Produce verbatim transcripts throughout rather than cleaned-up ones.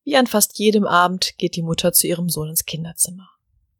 Wie an fast jedem Abend geht die Mutter zu ihrem Sohn ins Kinderzimmer.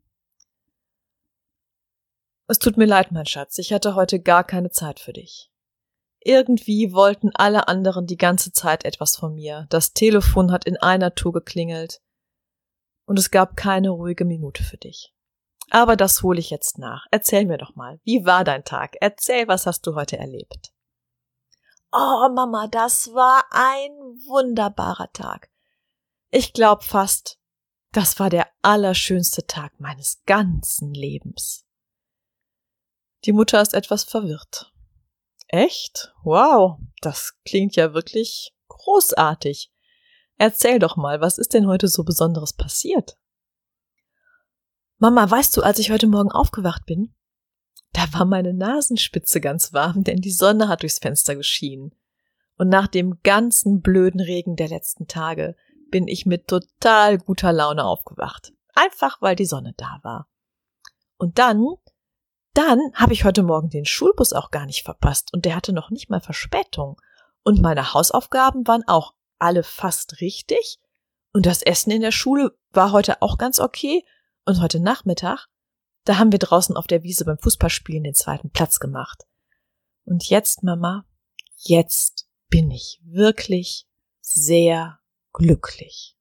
Es tut mir leid, mein Schatz, ich hatte heute gar keine Zeit für dich. Irgendwie wollten alle anderen die ganze Zeit etwas von mir. Das Telefon hat in einer Tour geklingelt und es gab keine ruhige Minute für dich. Aber das hole ich jetzt nach. Erzähl mir doch mal, wie war dein Tag? Erzähl, was hast du heute erlebt? Oh, Mama, das war ein wunderbarer Tag. Ich glaube fast, das war der allerschönste Tag meines ganzen Lebens. Die Mutter ist etwas verwirrt. Echt? Wow, das klingt ja wirklich großartig. Erzähl doch mal, was ist denn heute so Besonderes passiert? Mama, weißt du, als ich heute Morgen aufgewacht bin, da war meine Nasenspitze ganz warm, denn die Sonne hat durchs Fenster geschienen. Und nach dem ganzen blöden Regen der letzten Tage bin ich mit total guter Laune aufgewacht. Einfach, weil die Sonne da war. Und dann, dann habe ich heute Morgen den Schulbus auch gar nicht verpasst und der hatte noch nicht mal Verspätung. Und meine Hausaufgaben waren auch alle fast richtig und das Essen in der Schule war heute auch ganz okay. Und heute Nachmittag, da haben wir draußen auf der Wiese beim Fußballspielen den zweiten Platz gemacht. Und jetzt, Mama, jetzt bin ich wirklich sehr glücklich.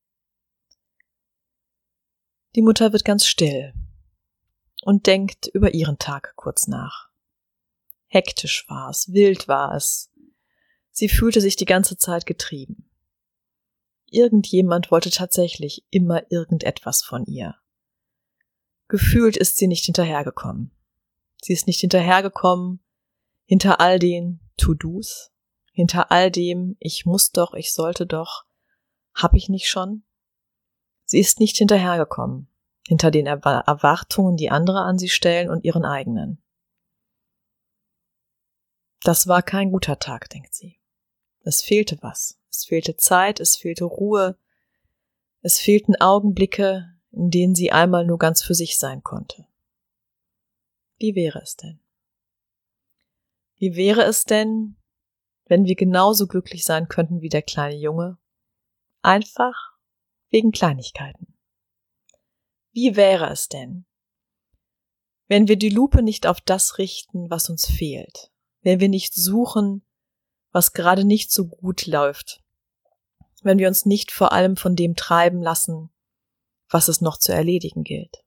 Die Mutter wird ganz still und denkt über ihren Tag kurz nach. Hektisch war es, wild war es. Sie fühlte sich die ganze Zeit getrieben. Irgendjemand wollte tatsächlich immer irgendetwas von ihr. Gefühlt ist sie nicht hinterhergekommen. Sie ist nicht hinterhergekommen hinter all den To-Dos, hinter all dem ich muss doch, ich sollte doch, hab ich nicht schon? Sie ist nicht hinterhergekommen hinter den Erwa- Erwartungen, die andere an sie stellen und ihren eigenen. Das war kein guter Tag, denkt sie. Es fehlte was. Es fehlte Zeit, es fehlte Ruhe, es fehlten Augenblicke, in denen sie einmal nur ganz für sich sein konnte. Wie wäre es denn? Wie wäre es denn, wenn wir genauso glücklich sein könnten wie der kleine Junge? Einfach wegen Kleinigkeiten. Wie wäre es denn, wenn wir die Lupe nicht auf das richten, was uns fehlt? Wenn wir nicht suchen, was gerade nicht so gut läuft? Wenn wir uns nicht vor allem von dem treiben lassen, was es noch zu erledigen gilt.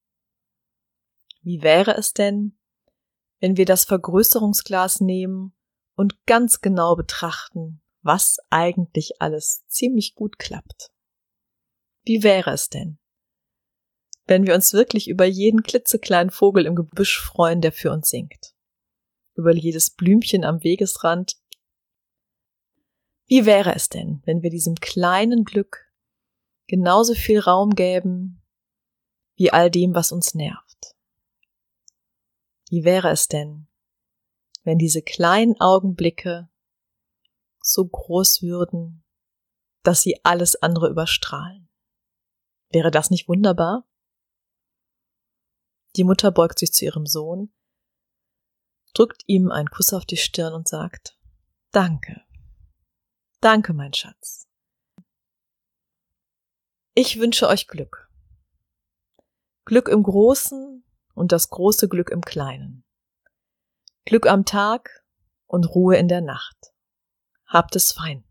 Wie wäre es denn, wenn wir das Vergrößerungsglas nehmen und ganz genau betrachten, was eigentlich alles ziemlich gut klappt? Wie wäre es denn, wenn wir uns wirklich über jeden klitzekleinen Vogel im Gebüsch freuen, der für uns singt? Über jedes Blümchen am Wegesrand? Wie wäre es denn, wenn wir diesem kleinen Glück genauso viel Raum gäben wie all dem, was uns nervt? Wie wäre es denn, wenn diese kleinen Augenblicke so groß würden, dass sie alles andere überstrahlen? Wäre das nicht wunderbar? Die Mutter beugt sich zu ihrem Sohn, drückt ihm einen Kuss auf die Stirn und sagt: Danke, danke, mein Schatz. Ich wünsche euch Glück. Glück im Großen und das große Glück im Kleinen. Glück am Tag und Ruhe in der Nacht. Habt es fein.